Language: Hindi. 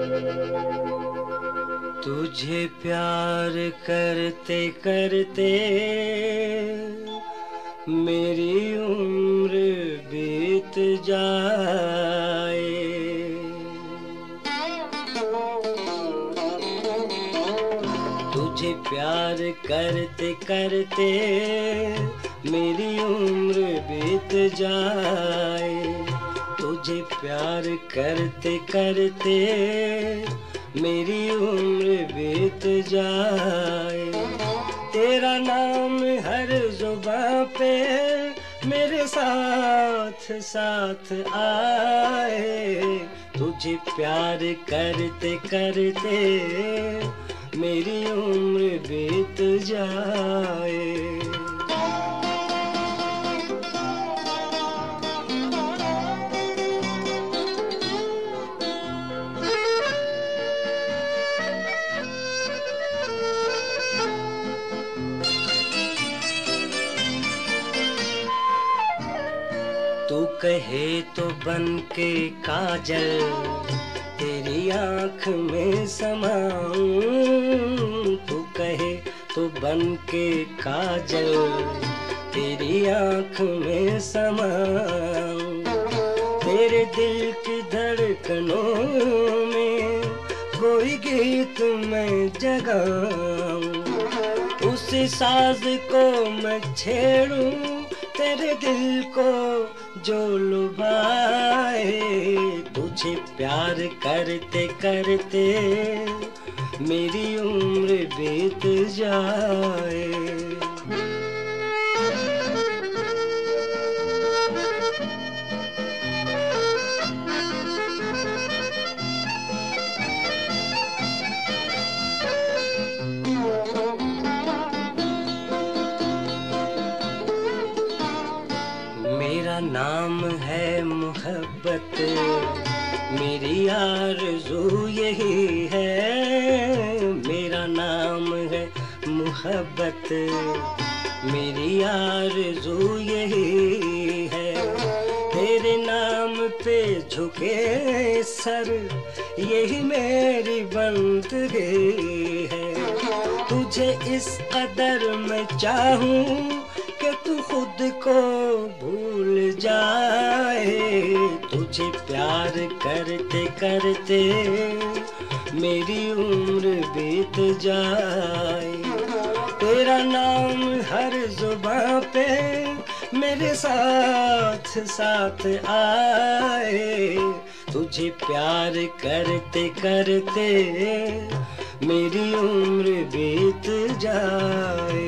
तुझे प्यार करते करते मेरी उम्र बीत जाए। तुझे प्यार करते करते मेरी उम्र बीत जाए। तुझे प्यार करते करते मेरी उम्र बीत जाए। तेरा नाम हर जुबां पे मेरे साथ साथ आए। तुझे प्यार करते करते मेरी उम्र बीत जाए। तू कहे तो बन के काजल तेरी आँख में समाऊं। तू कहे तो बन के काजल तेरी आँख में समाऊं। तेरे दिल की धड़कनों में कोई गीत मैं जगाऊं। उस साज को मैं छेड़ूं तेरे दिल को जो लुभाए। तुझे प्यार करते करते मेरी उम्र बीत जाए। मेरा नाम है मोहब्बत, मेरी आरज़ू यही है। मेरा नाम है मोहब्बत, मेरी आरज़ू यही है। तेरे नाम पे झुके सर यही मेरी बंदगी है। तुझे इस कदर मैं चाहूं कि तू खुद को भूल जाए। तुझे प्यार करते करते मेरी उम्र बीत जाए। तेरा नाम हर जुबां पे मेरे साथ साथ आए। तुझे प्यार करते करते मेरी उम्र बीत जाए।